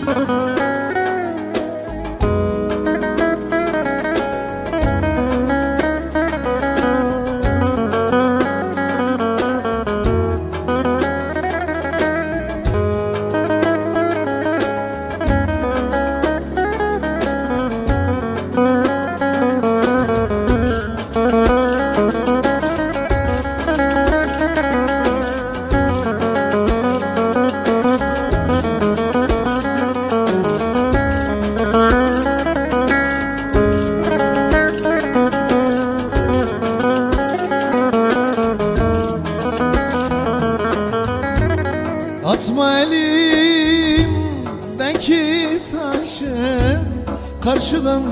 Atma elimdeki taşı, karşıdan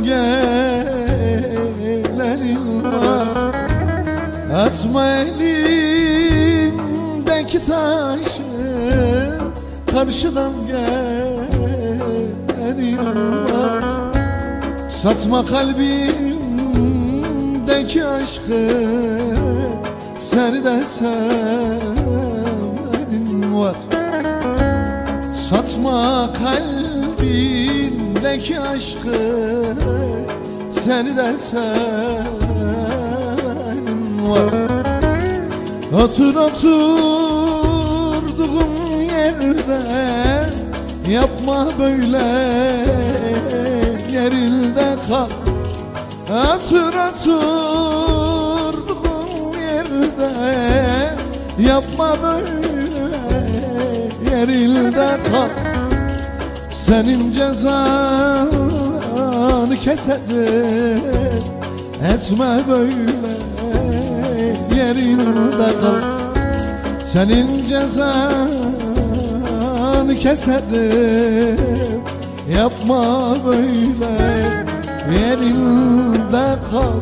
gelenin var. Atma elimdeki taşı, karşıdan gelenin var. Satma kalbimdeki aşkı, seni de sevenin var. Satma kalbindeki aşkı, seni de sevenin var. Oturduğum yerde yapma böyle, yerinde kal. Oturduğum yerde yapma böyle, yerinde kal. Senin cezanı keserim, etme böyle, yerinde kal. Senin cezanı keserim, yapma böyle, yerinde kal.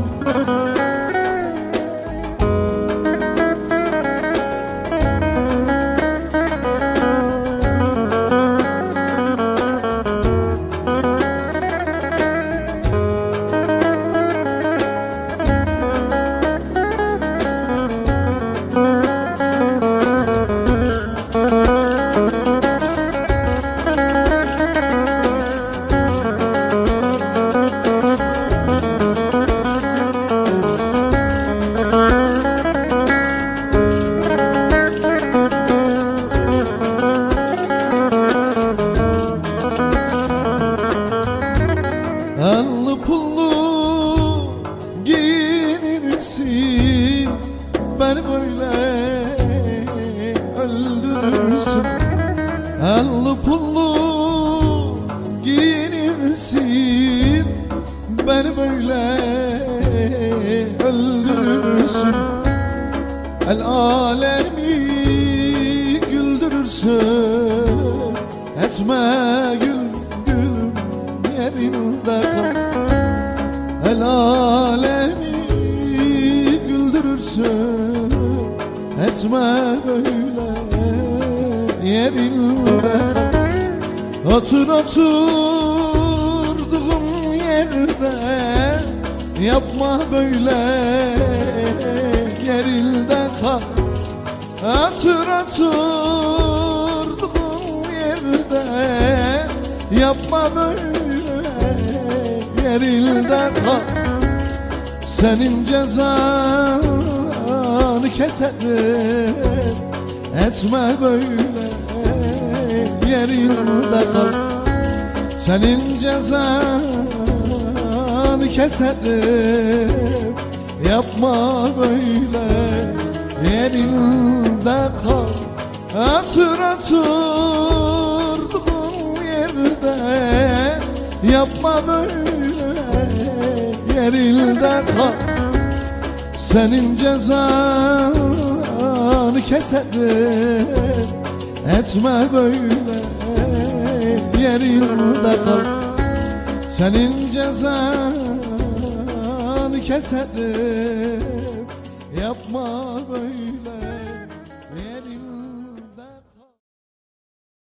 Allı pullu giyinirsin, beni böyle öldürürsün. Allı pullu giyinirsin, beni böyle öldürürsün. El alemi güldürürsün, etme gülüm yerinde kal. El alemi güldürürsün, etme böyle, yerinde kal. Oturduğum yerde yapma böyle, yerinde kal. Oturduğum yerde yapma böyle, yerinde kal. Senin cezanı keserim, etme böyle, yerinde kal. Senin cezanı keserim, yapma böyle, yerinde kal. Oturduğum yerde yapma böyle, yerinde kal. Senin cezanı keserim, etme böyle, yerinde kal. Senin cezanı keserim, yapma böyle.